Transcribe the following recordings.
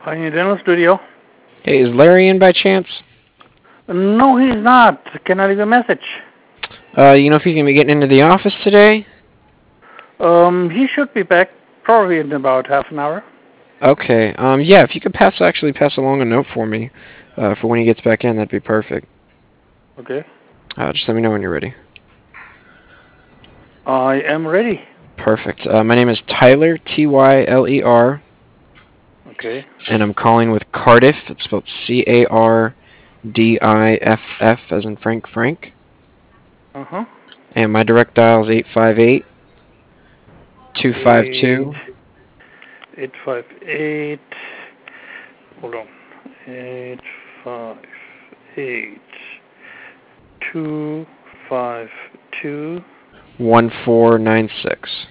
Pioneer Dental Studio. Hey, is Larry in by chance? No, he's not. Can I leave a message? You know if he's gonna be getting into the office today? He should be back probably in about half an hour. Okay. Yeah, if you could pass along a note for me, for when he gets back in, that'd be perfect. Okay. Just let me know when you're ready. I am ready. Perfect. My name is Tyler, Tyler, Okay. and I'm calling with Cardiff. It's spelled Cardiff, as in Frank. Uh-huh. And my direct dial is 858 Eight, 252. 858. Hold on. 858 252 1496.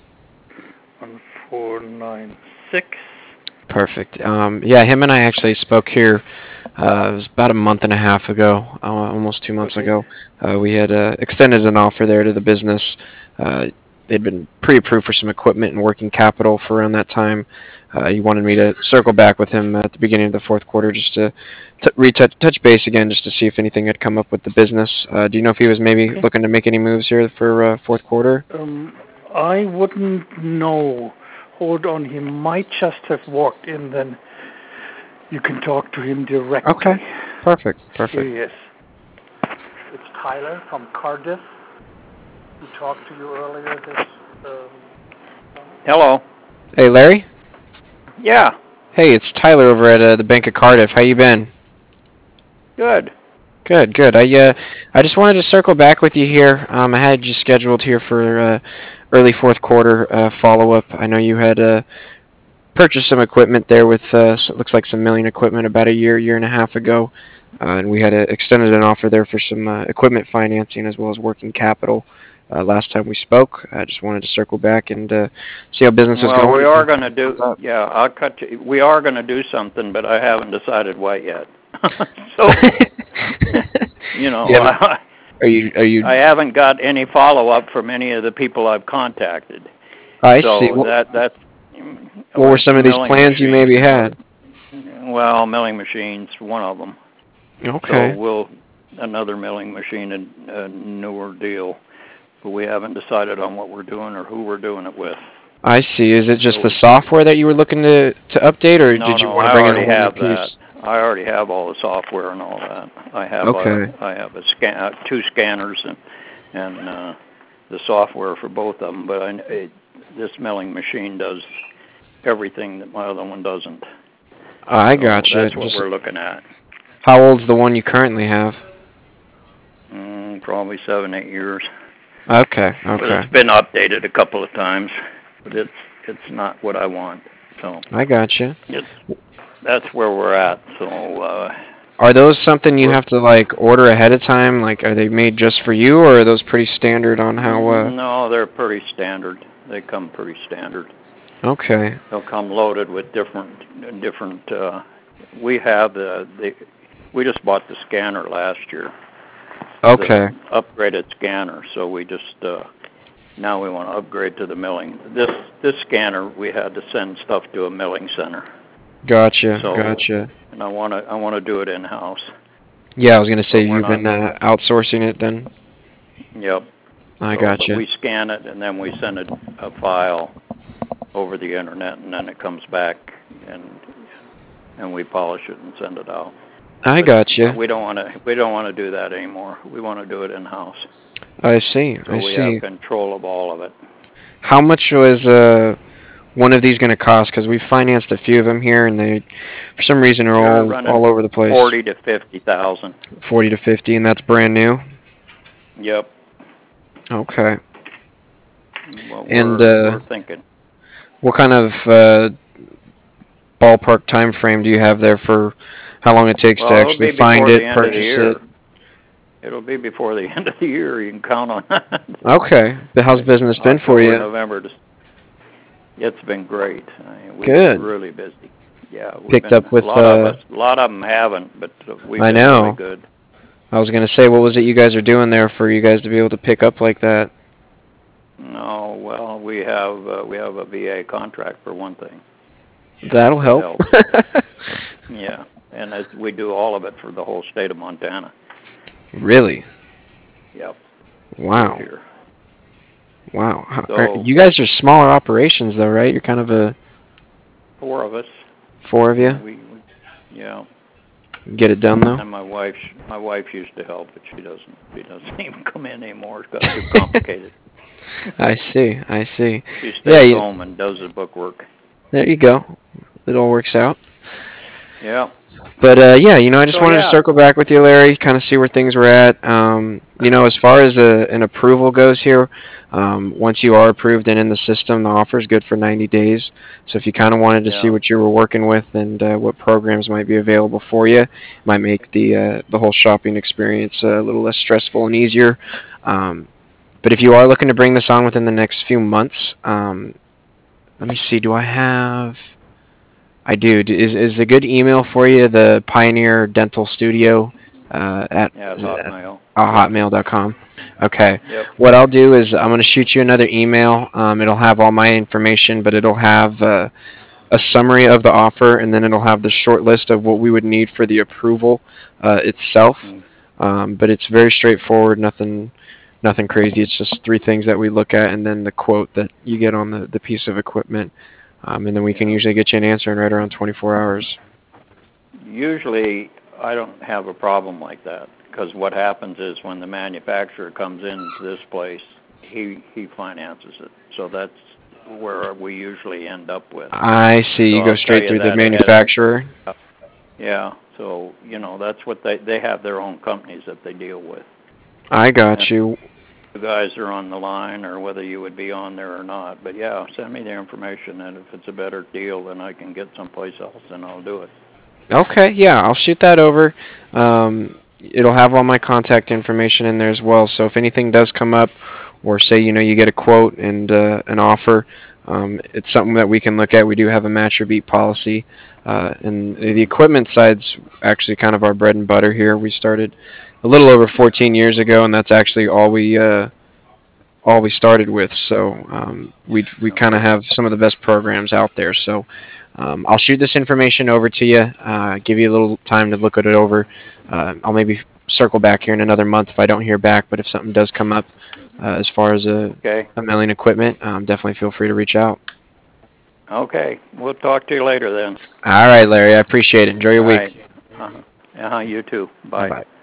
1496. Perfect. Yeah, him and I actually spoke here. It was about a month and a half ago, almost 2 months Okay. ago. We had extended an offer there to the business. They'd been pre-approved for some equipment and working capital for around that time. He wanted me to circle back with him at the beginning of the fourth quarter just to touch base again, just to see if anything had come up with the business. Do you know if he was maybe Okay. looking to make any moves here for fourth quarter? I wouldn't know. Hold on. He might just have walked in. Then you can talk to him directly. Okay. Perfect. Here Perfect. he is. It's Tyler from Cardiff. Who talked to you earlier this. Hello. Hey, Larry. Yeah. Hey, it's Tyler over at the Bank of Cardiff. How you been? Good. Good, good. I just wanted to circle back with you here. I had you scheduled here for early fourth quarter follow-up. I know you had purchased some equipment there with looks like some milling equipment about a year and a half ago, and we had extended an offer there for some equipment financing as well as working capital. Last time we spoke, I just wanted to circle back and see how business was Well, we going. are going to do. Yeah, I'll cut you. We are going to do something, but I haven't decided what yet. So, you know, Yeah, are you? I haven't got any follow-up from any of the people I've contacted. I see. So that's. What were some of these Milling plans you machines, maybe had? Well, milling machines, one of them. Okay. So another milling machine, a newer deal. But we haven't decided on what we're doing or who we're doing it with. I see. Is it just the software that you were looking to update, or did you want to bring in a whole new piece? I already have all the software and all that. I have two scanners and the software for both of them. But this milling machine does everything that my other one doesn't. I gotcha. That's what we're looking at. How old's the one you currently have? Probably 7-8 years. Okay. But it's been updated a couple of times, but it's not what I want. So I gotcha. That's where we're at. So are those something you have to like order ahead of time? Like, are they made just for you, or are those pretty standard on how? No, they're pretty standard. They come pretty standard. Okay. They'll come loaded with different. We have we just bought the scanner last year. Okay. The upgraded scanner. So we just now we want to upgrade to the milling. This scanner we had to send stuff to a milling center. Gotcha. And I want to do it in house. Yeah, I was gonna say you've been outsourcing it then. Yep. I gotcha. But we scan it and then we send a file over the internet, and then it comes back and we polish it and send it out. I gotcha. We don't want to do that anymore. We want to do it in house. I see. So we have control of all of it. How much was one of these going to cost? Because we financed a few of them here, and they, for some reason, are all over the place. 40 to 50,000. 40 to 50, and that's brand new. Yep. Okay. Well, we're thinking. What kind of ballpark time frame do you have there for how long it takes to actually find it, purchase it? It'll be before the end of the year. You can count on that. Okay. How's business been for you? November. It's been great. We've Good. been really busy. Yeah. Picked up with a lot of them haven't, but we've been really good. I was going to say, what was it you guys are doing there for you guys to be able to pick up like that? No, well, we have a VA contract for one thing. That'll help. Yeah, and we do all of it for the whole state of Montana. Really? Yep. Wow. Here. Wow. So, you guys are smaller operations, though, right? You're kind of a... 4 of us. 4 of you? Yeah. Get it done, though? And my wife used to help, but she doesn't even come in anymore. It's got too complicated. I see. She stays home and does the bookwork. There you go. It all works out. Yeah. But yeah, I just wanted to circle back with you, Larry, kind of see where things were at. As far as an approval goes here, once you are approved and in the system, the offer is good for 90 days. So if you kind of wanted to see what you were working with and what programs might be available for you, it might make the whole shopping experience a little less stressful and easier. But if you are looking to bring this on within the next few months, let me see. I do. Is a good email for you the Pioneer Dental Studio at Hotmail. Hotmail.com? Okay. Yep. What I'll do is I'm going to shoot you another email. It'll have all my information, but it'll have a summary of the offer, and then it'll have the short list of what we would need for the approval itself. But it's very straightforward. Nothing crazy. It's just 3 things that we look at, and then the quote that you get on the piece of equipment. And then we can usually get you an answer in right around 24 hours. Usually, I don't have a problem like that, because what happens is when the manufacturer comes into this place, he finances it. So that's where we usually end up with. I see. You go straight through the manufacturer? Yeah. So, that's what they have their own companies that they deal with. I got you. The guys are on the line, or whether you would be on there or not. But yeah, send me the information, and if it's a better deal than I can get someplace else, then I'll do it. Okay, yeah, I'll shoot that over. It'll have all my contact information in there as well. So if anything does come up, or say you get a quote and an offer, it's something that we can look at. We do have a match or beat policy, and the equipment side's actually kind of our bread and butter here. We started a little over 14 years ago, and that's actually all we started with. So we kind of have some of the best programs out there. So I'll shoot this information over to you. Give you a little time to look it over. I'll maybe circle back here in another month if I don't hear back. But if something does come up as far as a milling equipment, definitely feel free to reach out. Okay, we'll talk to you later then. All right, Larry. I appreciate it. Enjoy your week. You too. Bye. Bye.